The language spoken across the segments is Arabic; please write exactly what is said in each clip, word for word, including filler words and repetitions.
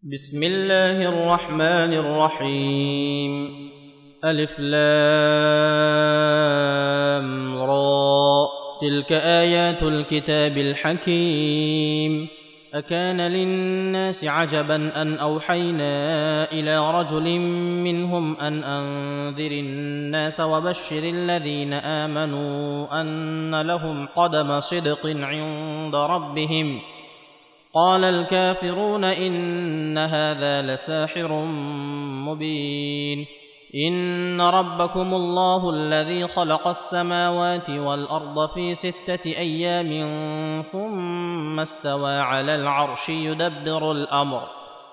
بسم الله الرحمن الرحيم. ألف لام را، تلك آيات الكتاب الحكيم. أكان للناس عجبا أن أوحينا إلى رجل منهم أن أنذر الناس وبشر الذين آمنوا أن لهم قدم صدق عند ربهم. قال الكافرون إن هذا لساحر مبين. إن ربكم الله الذي خلق السماوات والأرض في ستة أيام ثم استوى على العرش يدبر الأمر،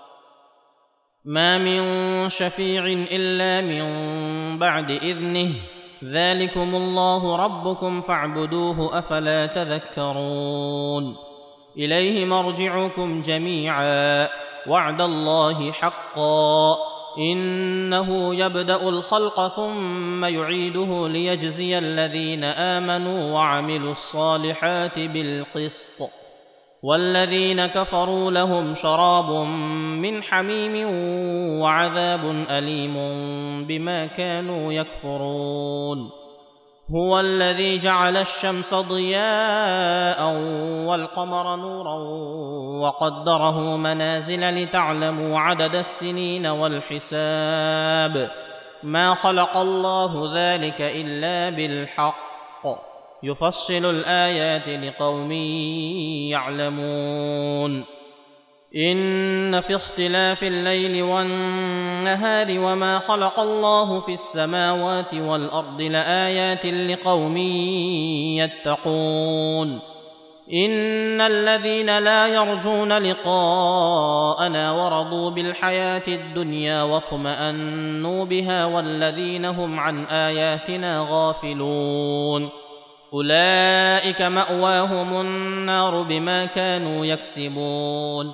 ما من شفيع إلا من بعد إذنه، ذلكم الله ربكم فاعبدوه أفلا تذكرون. إليه مرجعكم جميعا، وعد الله حقا، إنه يبدأ الخلق ثم يعيده ليجزي الذين آمنوا وعملوا الصالحات بالقسط، والذين كفروا لهم شراب من حميم وعذاب أليم بما كانوا يكفرون. هو الذي جعل الشمس ضياء والقمر نورا وقدره منازل لتعلموا عدد السنين والحساب، ما خلق الله ذلك إلا بالحق، يفصل الآيات لقوم يعلمون. إن في اختلاف الليل والنهار وما خلق الله في السماوات والأرض لآيات لقوم يتقون. إن الذين لا يرجون لقاءنا ورضوا بالحياة الدنيا واطمأنوا بها والذين هم عن آياتنا غافلون أولئك مأواهم النار بما كانوا يكسبون.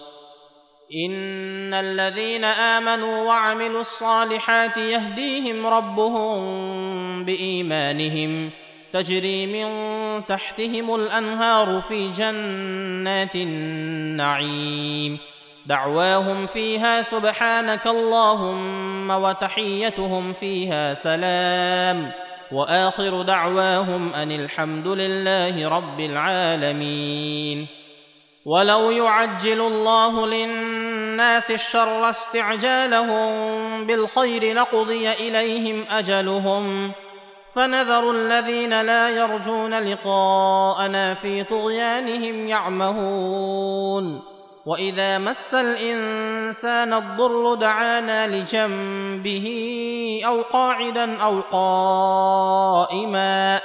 إن الذين آمنوا وعملوا الصالحات يهديهم ربهم بإيمانهم، تجري من تحتهم الأنهار في جنات النعيم، دعواهم فيها سبحانك اللهم وتحيتهم فيها سلام، وآخر دعواهم أن الحمد لله رب العالمين. ولو يعجل الله للناس الشر استعجالهم بالخير لقضي إليهم أجلهم، فنذر الذين لا يرجون لقاءنا في طغيانهم يعمهون. وإذا مس الإنسان الضر دعانا لجنبه أو قاعدا أو قائما،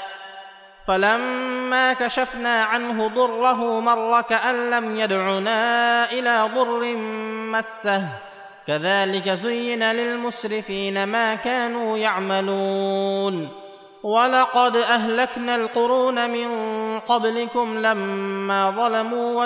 فلما كشفنا عنه ضره مر كأن لم يدعنا إلى ضر مسه، كذلك زين للمسرفين ما كانوا يعملون. ولقد أهلكنا القرون من قبلكم لما ظلموا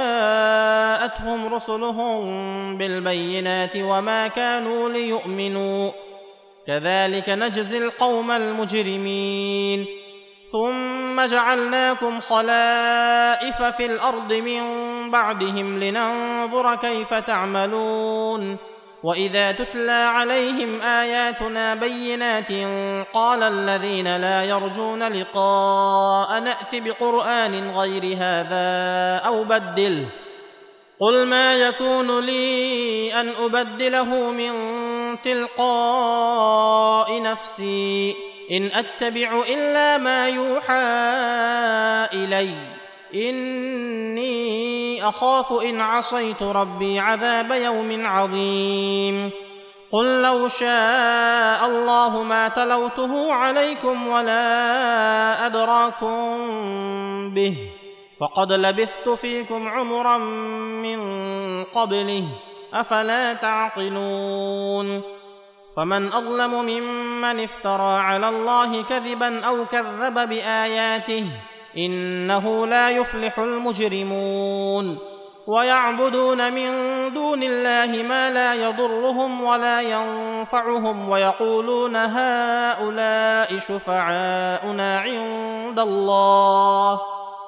وجاءتهم رسلهم بالبينات وما كانوا ليؤمنوا، كذلك نجزي القوم المجرمين. ثم جعلناكم خلائف في الأرض من بعدهم لننظر كيف تعملون. وإذا تتلى عليهم آياتنا بينات قال الذين لا يرجون لقاء نأت بقرآن غير هذا أو بدله، قل ما يكون لي أن أبدله من تلقاء نفسي، إن أتبع إلا ما يوحى إلي، إني أخاف إن عصيت ربي عذاب يوم عظيم. قل لو شاء الله ما تلوته عليكم ولا أدراكم به، فقد لبثت فيكم عمرا من قبله، أفلا تعقلون. فمن أظلم ممن افترى على الله كذبا أو كذب بآياته، إنه لا يفلح المجرمون. ويعبدون من دون الله ما لا يضرهم ولا ينفعهم ويقولون هؤلاء شفعاؤنا عند الله،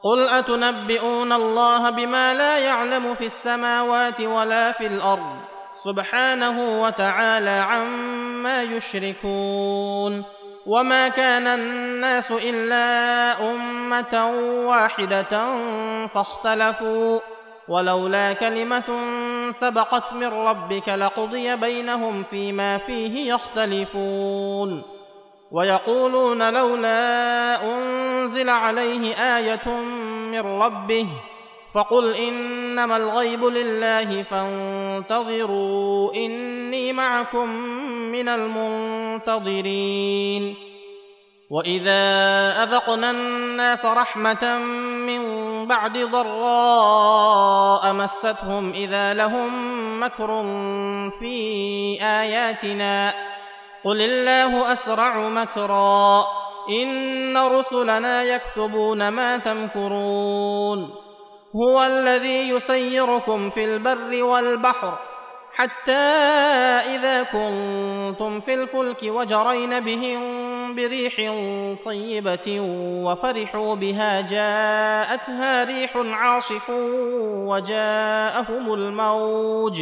قل أتنبئون الله بما لا يعلم في السماوات ولا في الأرض سبحانه وتعالى عما يشركون. وما كان الناس إلا أمة واحدة فاختلفوا ولولا كلمة سبقت من ربك لقضي بينهم فيما فيه يختلفون. ويقولون لولا أنزل عليه آية من ربه فقل إنما الغيب لله فانتظروا إني معكم من المنتظرين. وإذا أذقنا الناس رحمة من بعد ضراء مستهم إذا لهم مكر في آياتنا قل الله أسرع مكرا إن رسلنا يكتبون ما تمكرون. هو الذي يسيركم في البر والبحر حتى إذا كنتم في الفلك وجرين بهم بريح طيبة وفرحوا بها جاءتها ريح عاصف وجاءهم الموج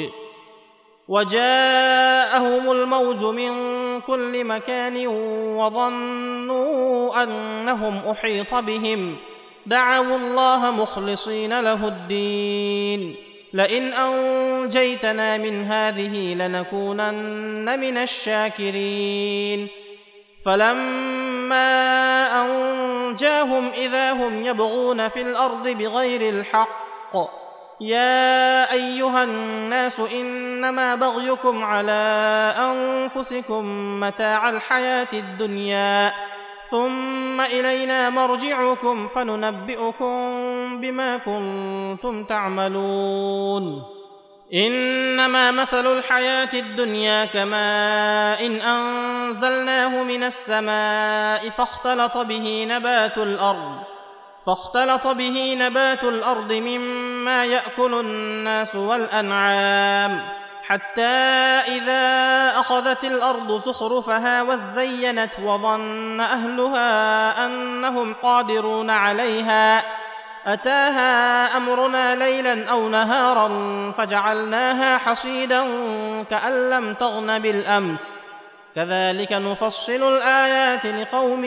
وجاءهم الموج من كل مكان وظنوا أنهم أحيط بهم دعوا الله مخلصين له الدين لئن أنجيتنا من هذه لنكونن من الشاكرين. فلما أنجاهم إذا هم يبغون في الأرض بغير الحق يا أيها الناس إنما بغيكم على أنفسكم متاع الحياة الدنيا ثم إلينا مرجعكم فننبئكم بما كنتم تعملون. إنما مثل الحياة الدنيا كماء إن أنزلناه من السماء فاختلط به نبات الأرض فاختلط به نبات الأرض مما يأكل الناس والأنعام حتى إذا أخذت الأرض زخرفها وزينت وظن أهلها أنهم قادرون عليها أتاها أمرنا ليلا أو نهارا فجعلناها حصيدا كأن لم تغن بالأمس كذلك نفصل الآيات لقوم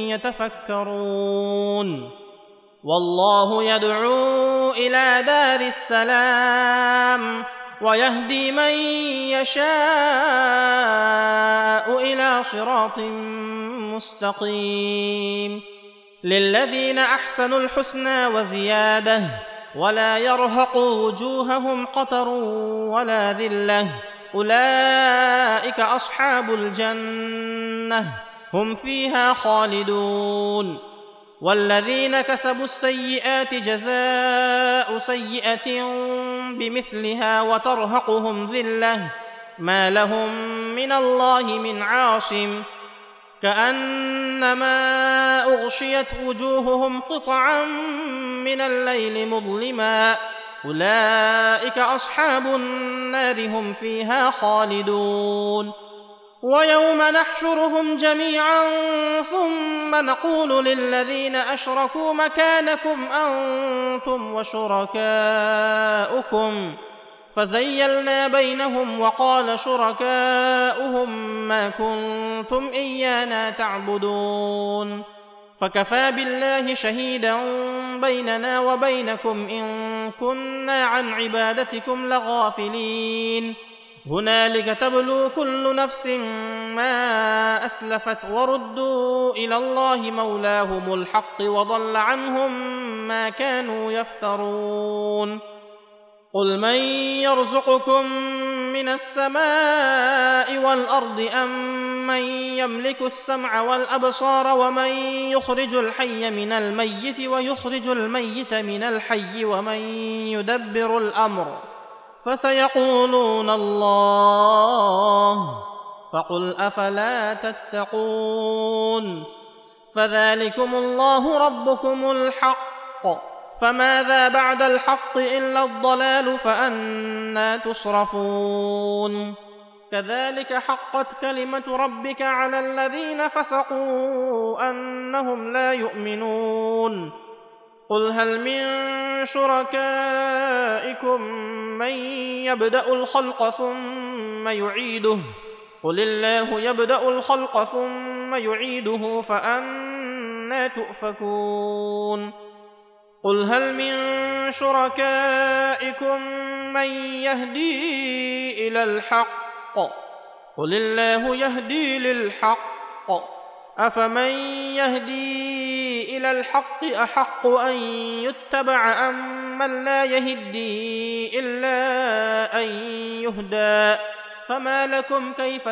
يتفكرون. والله يدعو إلى دار السلام ويهدي من يشاء إلى صراط مستقيم. للذين أحسنوا الحسنى وزيادة ولا يرهق وجوههم قتر ولا ذلة أولئك أصحاب الجنة هم فيها خالدون. والذين كسبوا السيئات جزاء سيئة بمثلها وترهقهم ذلة ما لهم من الله من عاصم كأنما أغشيت وجوههم قطعا من الليل مظلما أولئك أصحاب النار هم فيها خالدون. ويوم نحشرهم جميعا ثم نقول للذين أشركوا مكانكم أنتم وشركاؤكم فزيلنا بينهم وقال شركاؤهم ما كنتم إيانا تعبدون فكفى بالله شهيدا بيننا وبينكم إن كنا عن عبادتكم لغافلين. هنالك تبلو كل نفس ما أسلفت وردوا إلى الله مولاهم الحق وضل عنهم ما كانوا يفترون. قل من يرزقكم من السماء والأرض أم من يملك السمع والأبصار ومن يخرج الحي من الميت ويخرج الميت من الحي ومن يدبر الأمر فسيقولون الله فقل أفلا تتقون. فذلكم الله ربكم الحق فماذا بعد الحق إلا الضلال فأنى تصرفون. كذلك حقت كلمة ربك على الذين فسقوا أنهم لا يؤمنون. قل هل من شركائكم من يبدأ الخلق ثم يعيده قل الله يبدأ الخلق ثم يعيده فأنى تؤفكون قل هل من شركائكم من يهدي إلى الحق قل الله يهدي للحق أفمن يهدي إلى الحق أحق أن يتبع أم من لا يهدي إلا أن يهدى فما لكم كيف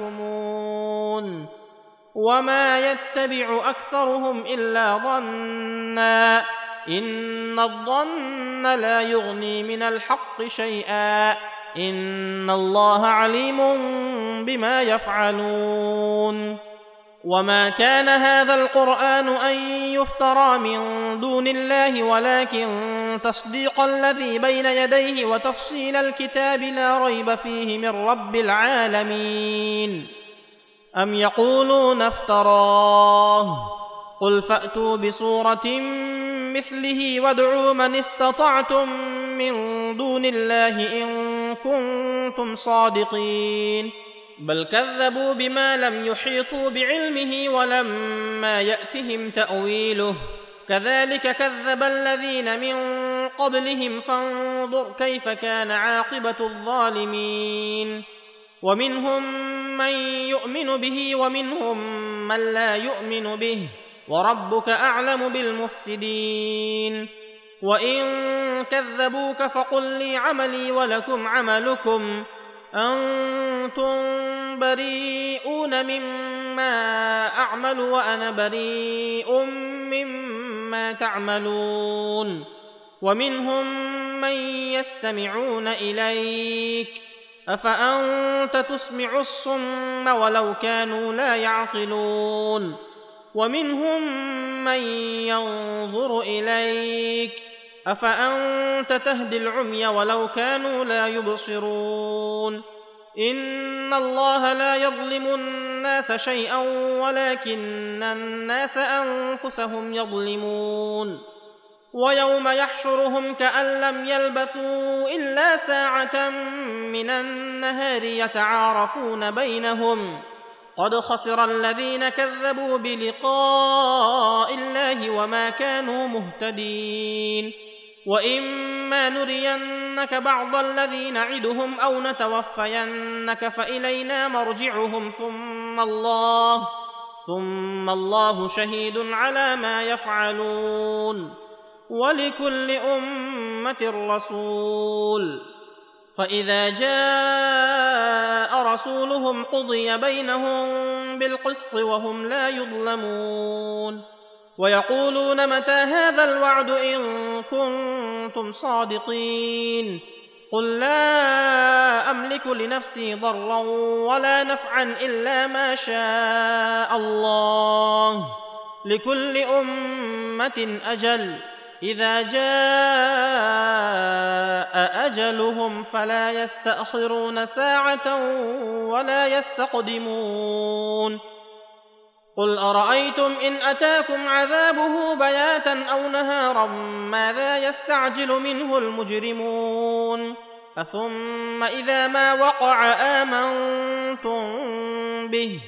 تحكمون وما يتبع أكثرهم إلا ظنا إن الظن لا يغني من الحق شيئا إن الله عليم بما يفعلون وما كان هذا القرآن أن يفترى من دون الله ولكن تصديق الذي بين يديه وتفصيل الكتاب لا ريب فيه من رب العالمين أم يقولون افتراه قل فأتوا بسورة مثله وادعوا من استطعتم من دون الله إن كنتم صادقين بل كذبوا بما لم يحيطوا بعلمه ولما يأتهم تأويله كذلك كذب الذين من قبلهم فانظر كيف كان عاقبة الظالمين ومنهم من يؤمن به ومنهم من لا يؤمن به وربك أعلم بالمفسدين وإن كذبوك فقل لي عملي ولكم عملكم أنتم بريئون مما أعمل وأنا بريء مما تعملون ومنهم من يستمعون إليك أفأنت تسمع الصم ولو كانوا لا يعقلون ومنهم من ينظر إليك أفأنت تهدي العمي ولو كانوا لا يبصرون إن الله لا يظلم الناس شيئا ولكن الناس أنفسهم يظلمون ويوم يحشرهم كأن لم يلبثوا إلا ساعة من النهار يتعارفون بينهم قد خسر الذين كذبوا بلقاء الله وما كانوا مهتدين وإما نرينك بعض الذي نعدهم أو نتوفينك فإلينا مرجعهم ثم الله ثم الله شهيد على ما يفعلون ولكل أمة رسول فإذا جاء رسولهم قضي بينهم بالقسط وهم لا يظلمون ويقولون متى هذا الوعد إن كنتم صادقين قل لا أملك لنفسي ضرا ولا نفعا إلا ما شاء الله لكل أمة أجل إذا جاء أجلهم فلا يستأخرون ساعة ولا يستقدمون قل أرأيتم إن أتاكم عذابه بياتا أو نهارا ماذا يستعجل منه المجرمون أثم إذا ما وقع آمنتم به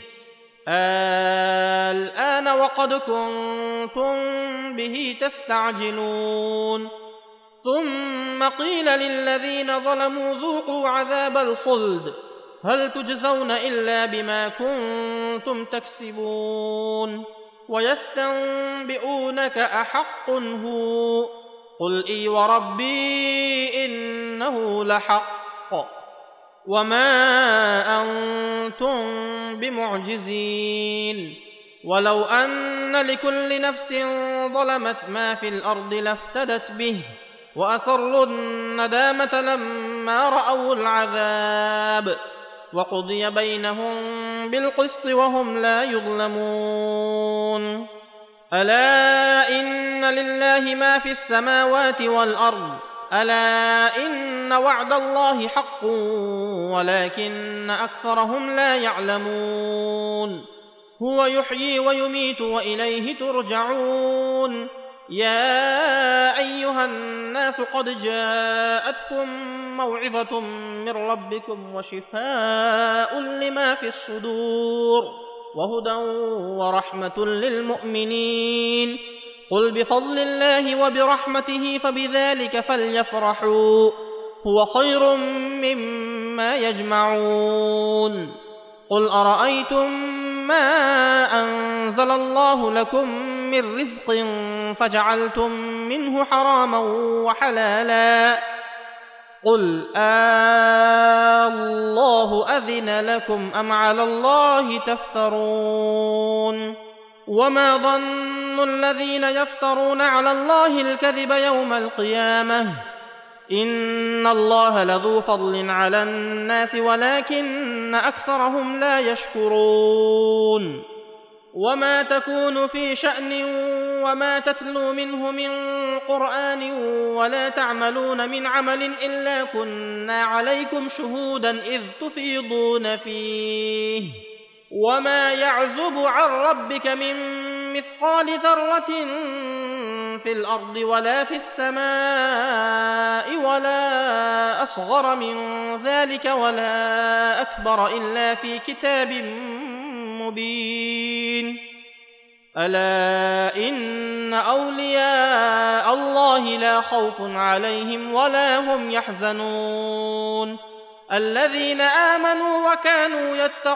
الآن وقد كنتم به تستعجلون ثم قيل للذين ظلموا ذوقوا عذاب الخلد هل تجزون إلا بما كنتم تكسبون ويستنبئونك أحق هو قل إي وربي إنه لحق وما أنتم بمعجزين ولو أن لكل نفس ظلمت ما في الأرض لافتدت به وأسروا الندامة لما رأوا العذاب وقضي بينهم بالقسط وهم لا يظلمون ألا إن لله ما في السماوات والأرض ألا إن وعد الله حق ولكن أكثرهم لا يعلمون هو يحيي ويميت وإليه ترجعون يا أيها الناس قد جاءتكم موعظة من ربكم وشفاء لما في الصدور وهدى ورحمة للمؤمنين قل بفضل الله وبرحمته فبذلك فليفرحوا هو خير مما يجمعون قل أرأيتم ما أنزل الله لكم من رزق فجعلتم منه حراما وحلالا قل الله أذن لكم أم على الله تفترون وما ظن الذين يفترون على الله الكذب يوم القيامة إن الله لذو فضل على الناس ولكن أكثرهم لا يشكرون وما تكون في شأن وما تتلو منه من قرآن ولا تعملون من عمل إلا كنا عليكم شهودا إذ تفيضون فيه وما يعزب عن ربك من مثقال ذرة في الأرض ولا في السماء ولا أصغر من ذلك ولا أكبر إلا في كتاب مبين ألا إن أولياء الله لا خوف عليهم ولا هم يحزنون الذين آمنوا وكانوا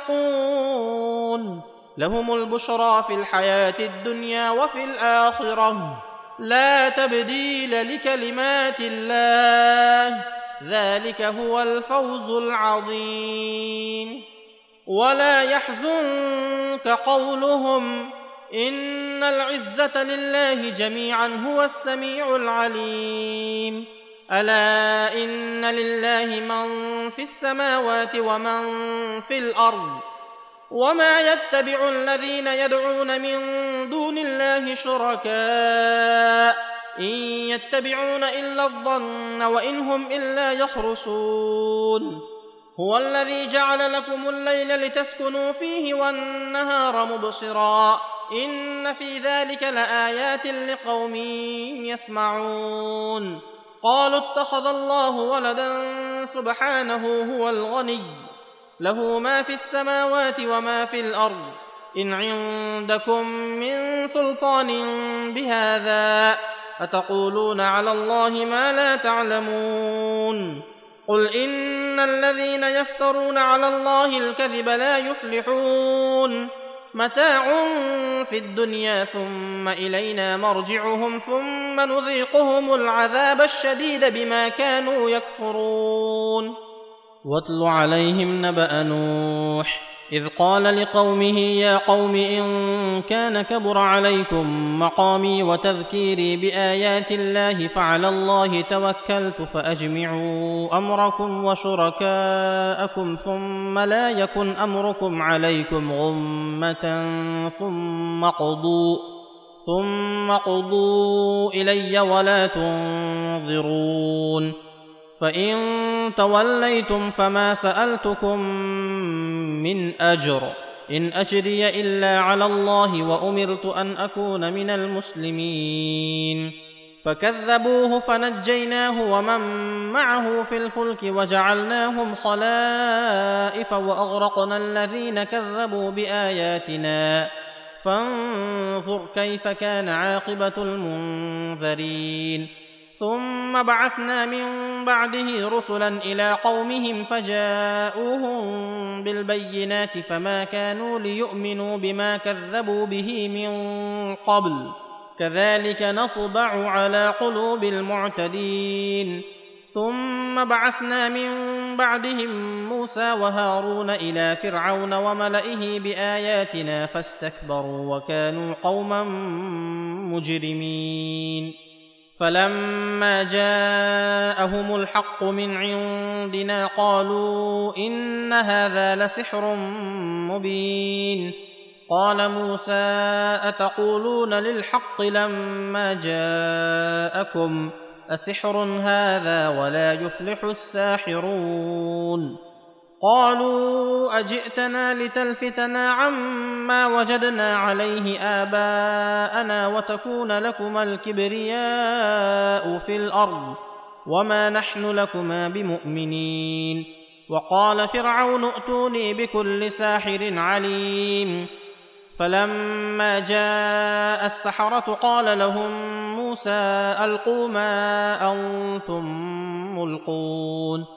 يتقون لهم البشرى في الحياة الدنيا وفي الآخرة لا تبديل لكلمات الله ذلك هو الفوز العظيم ولا يحزنك قولهم إن العزة لله جميعا هو السميع العليم ألا إن لله من في السماوات ومن في الأرض وما يتبع الذين يدعون من دون الله شركاء إن يتبعون إلا الظن وإن هم إلا يخرصون هو الذي جعل لكم الليل لتسكنوا فيه والنهار مبصرا إن في ذلك لآيات لقوم يسمعون قالوا اتخذ الله ولدا سبحانه هو الغني له ما في السماوات وما في الأرض إن عندكم من سلطان بهذا أتقولون على الله ما لا تعلمون قل إن الذين يفترون على الله الكذب لا يفلحون متاع في الدنيا ثم إلينا مرجعهم ثم نذيقهم العذاب الشديد بما كانوا يكفرون واتل عليهم نبأ نوح إذ قال لقومه يا قوم إن كان كبر عليكم مقامي وتذكيري بآيات الله فعلى الله توكلت فأجمعوا أمركم وشركاءكم ثم لا يكن أمركم عليكم غمة ثم قضوا ثم قضوا إلي ولا تنظرون فإن توليتم فما سألتكم من أجر إن أجري إلا على الله وأمرت أن أكون من المسلمين فكذبوه فنجيناه ومن معه في الفلك وجعلناهم خلائف وأغرقنا الذين كذبوا بآياتنا فانظر كيف كان عاقبة المنذرين ثم بعثنا من بعده رسلا إلى قومهم فجاءوهم بالبينات فما كانوا ليؤمنوا بما كذبوا به من قبل كذلك نطبع على قلوب المعتدين ثم بعثنا من بعدهم موسى وهارون إلى فرعون وملئه بآياتنا فاستكبروا وكانوا قوما مجرمين فلما جاءهم الحق من عندنا قالوا إن هذا لسحر مبين قال موسى أتقولون للحق لما جاءكم أسحر هذا ولا يفلح الساحرون قالوا أجئتنا لتلفتنا عما وجدنا عليه آباءنا وتكون لكما الكبرياء في الأرض وما نحن لكما بمؤمنين. وقال فرعون ائتوني بكل ساحر عليم. فلما جاء السحرة قال لهم موسى ألقوا ما أنتم ملقون.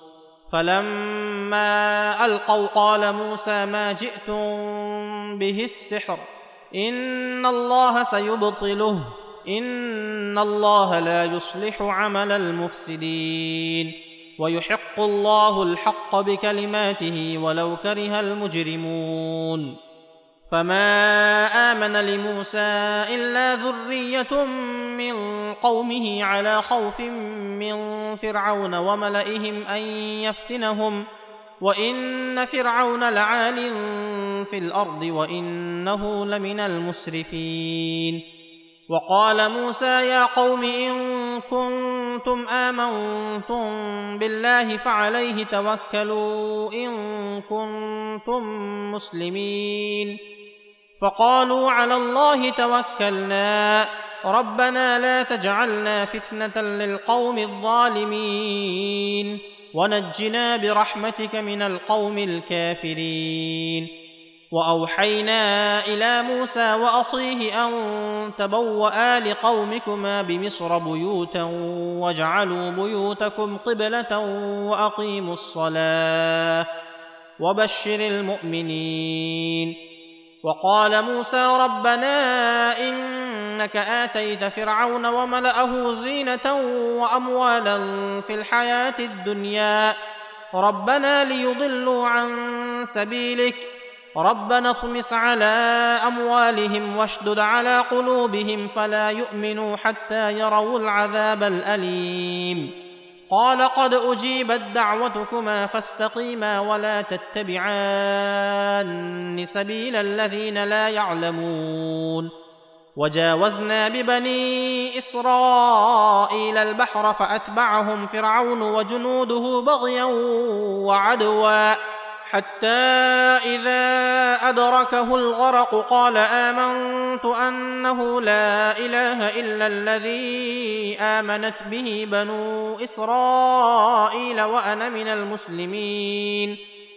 فلما ألقوا قال موسى ما جئتم به السحر إن الله سيبطله إن الله لا يصلح عمل المفسدين ويحق الله الحق بكلماته ولو كره المجرمون. فما آمن لموسى إلا ذرية من قومه على خوف من فرعون وملئهم أن يفتنهم وإن فرعون لعال في الأرض وإنه لمن المسرفين. وقال موسى يا قوم إن كنتم آمنتم بالله فعليه توكلوا إن كنتم مسلمين. فقالوا على الله توكلنا ربنا لا تجعلنا فتنة للقوم الظالمين ونجنا برحمتك من القوم الكافرين. وأوحينا إلى موسى وأخيه أن تبوأ لقومكما بمصر بيوتا واجعلوا بيوتكم قبلة وأقيموا الصلاة وبشر المؤمنين. وقال موسى ربنا إنك آتيت فرعون وملأه زينة وأموالا في الحياة الدنيا ربنا ليضلوا عن سبيلك ربنا اطمس على أموالهم واشدد على قلوبهم فلا يؤمنوا حتى يروا العذاب الأليم. قال قد أجيبت دعوتكما فاستقيما ولا تتبعان سبيل الذين لا يعلمون. وجاوزنا ببني إسرائيل البحر فأتبعهم فرعون وجنوده بغيا وعدوا حتى إذا أدركه الغرق قال آمنت أنه لا إله إلا الذي آمنت به بنو إسرائيل وأنا من المسلمين.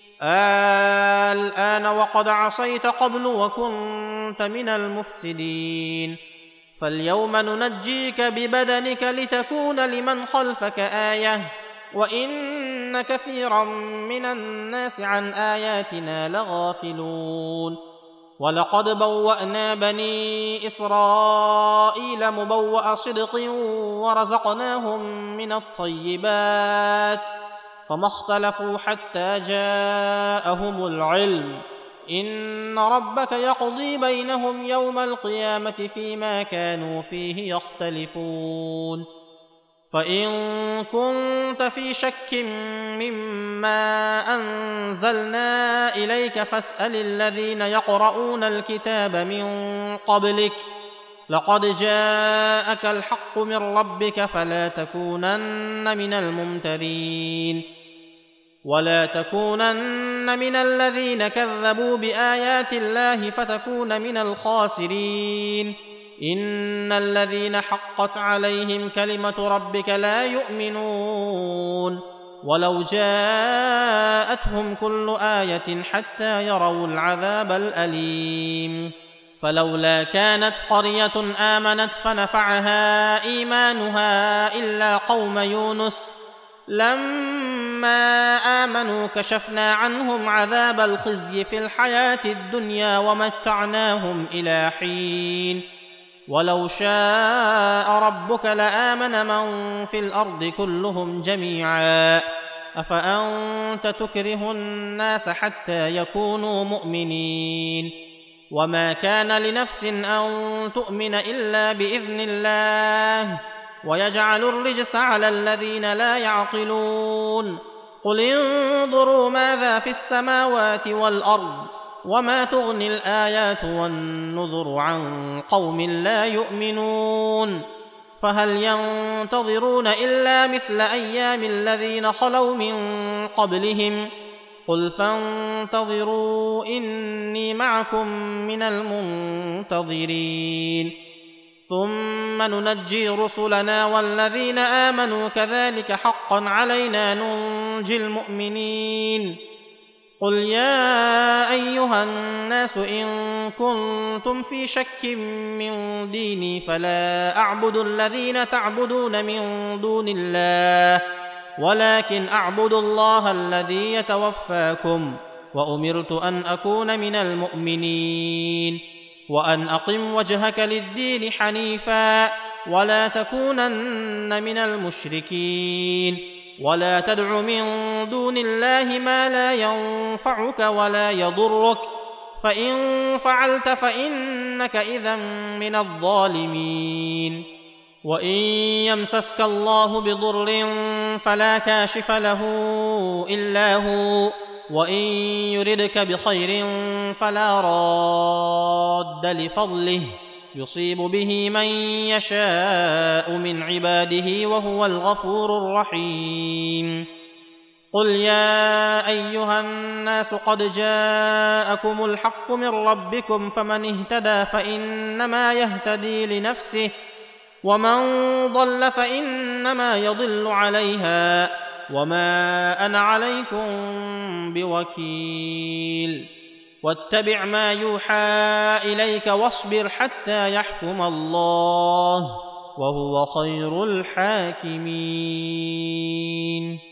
الآن وقد عصيت قبل وكنت من المفسدين فاليوم ننجيك ببدنك لتكون لمن خلفك آية وإن كثيرا من الناس عن آياتنا لغافلون. ولقد بوأنا بني إسرائيل مبوأ صدق ورزقناهم من الطيبات فما اختلفوا حتى جاءهم العلم إن ربك يقضي بينهم يوم القيامة فيما كانوا فيه يختلفون. فإن كنت في شك مما أنزلنا إليك فاسأل الذين يقرؤون الكتاب من قبلك لقد جاءك الحق من ربك فلا تكونن من الممترين ولا تكونن من الذين كذبوا بآيات الله فتكون من الخاسرين. إن الذين حقت عليهم كلمة ربك لا يؤمنون ولو جاءتهم كل آية حتى يروا العذاب الأليم. فلولا كانت قرية آمنت فنفعها إيمانها إلا قوم يونس لما آمنوا كشفنا عنهم عذاب الخزي في الحياة الدنيا ومتعناهم إلى حين ولو شاء ربك لآمن من في الأرض كلهم جميعا أفأنت تكره الناس حتى يكونوا مؤمنين وما كان لنفس أن تؤمن إلا بإذن الله ويجعل الرجس على الذين لا يعقلون. قل انظروا ماذا في السماوات والأرض وما تغني الآيات والنذر عن قوم لا يؤمنون فهل ينتظرون إلا مثل أيام الذين خلوا من قبلهم قل فانتظروا إني معكم من المنتظرين ثم ننجي رسلنا والذين آمنوا كذلك حقا علينا ننجي المؤمنين قل يا أيها الناس إن كنتم في شك من ديني فلا أعبد الذين تعبدون من دون الله ولكن أعبد الله الذي يتوفاكم وأمرت أن أكون من المؤمنين وأن أقم وجهك للدين حنيفا ولا تكونن من المشركين ولا تدع من دون الله ما لا ينفعك ولا يضرك فإن فعلت فإنك إذا من الظالمين وإن يمسسك الله بضر فلا كاشف له إلا هو وإن يردك بخير فلا راد لفضله يصيب به من يشاء من عباده وهو الغفور الرحيم قل يا أيها الناس قد جاءكم الحق من ربكم فمن اهتدى فإنما يهتدي لنفسه ومن ضل فإنما يضل عليها وما أنا عليكم بوكيل واتبع ما يوحى إليك واصبر حتى يحكم الله وهو خير الحاكمين.